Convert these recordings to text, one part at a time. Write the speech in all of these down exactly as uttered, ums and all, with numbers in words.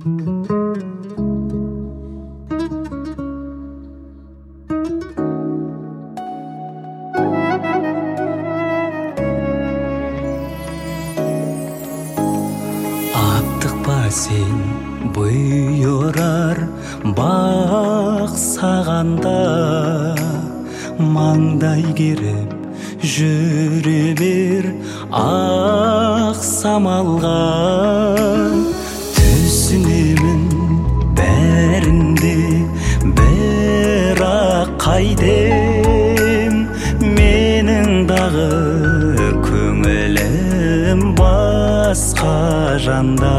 Сен бұйырар бақ сағанда, маңдай керіп жүре бер ақ самалға. Түсінемін бәрінде бірақ қайдем, менің дағы көңілім басқа жанда.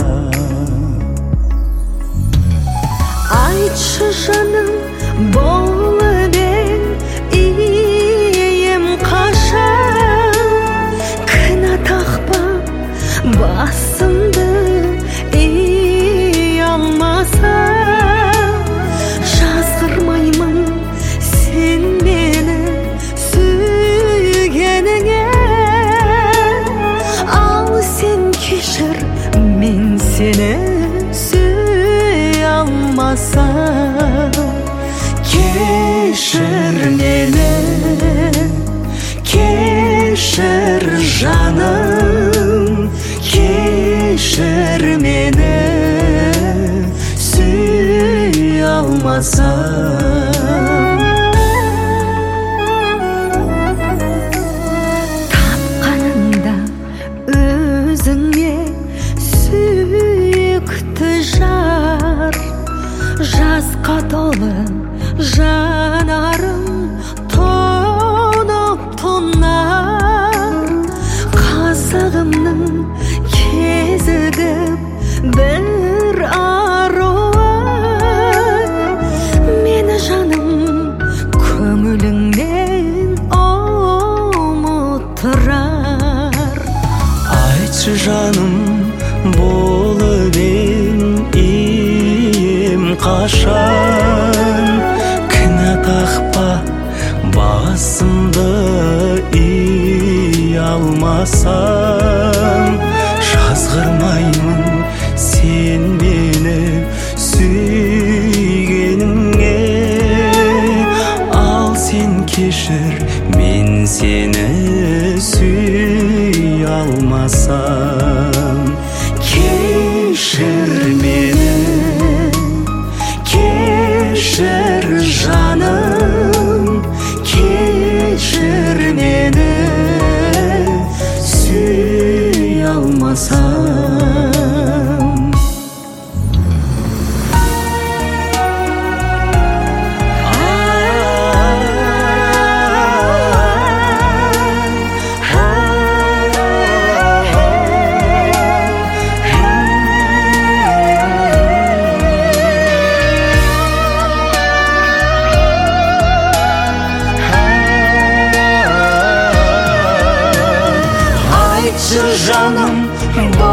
Айтшы жаным, болып ең ием қашан, кінә тақпа басымды ей алмасам. Жазғырмаймын сен мені сүйгеніңе, ал сен кешір, мен сені сүй алмасам. Кешір мені, кешір жаным, кешір мені сүй алмасам. Тапқанында өзіңе сүйікті жар, жасқа толы жанарым тоңып тонар. Қазағымның кезігіп бір аруы, мені жаным көңіліңнен ұмыттырар. Айтшы жаным, болып ең ием қашан, кінә тақпа басымды ей алмасам. Жазғырмаймын сен мені сүйгеніңе, ал сен кешір, мен сені сүй алмасам. Кешір мені, кешір жаным, кешір мені сүй алмасам. Айтшы жаным,